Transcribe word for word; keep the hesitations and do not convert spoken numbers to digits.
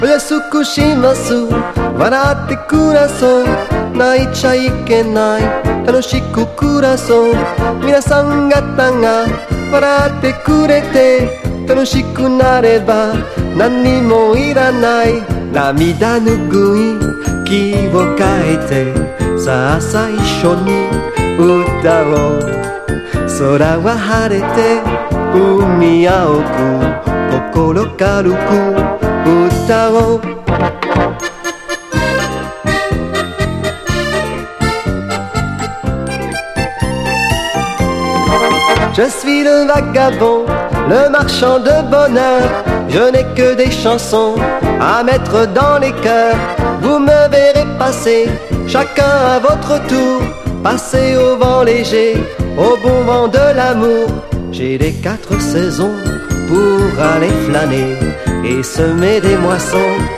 お安くします。笑ってください。泣いちゃいけない。楽しく暮らそう。皆さん方が笑ってくれて楽しくなれば何にもいらない。涙ぬぐい気を変えてさあ最初に歌おう。空は晴れて海青く心軽く歌おう。Je suis le vagabond, le marchand de bonheur. Je n'ai que des chansons à mettre dans les cœurs. Vous me verrez passer, chacun à votre tour. Passer au vent léger, au bon vent de l'amour. J'ai les quatre saisons pour aller flâner et semer des moissons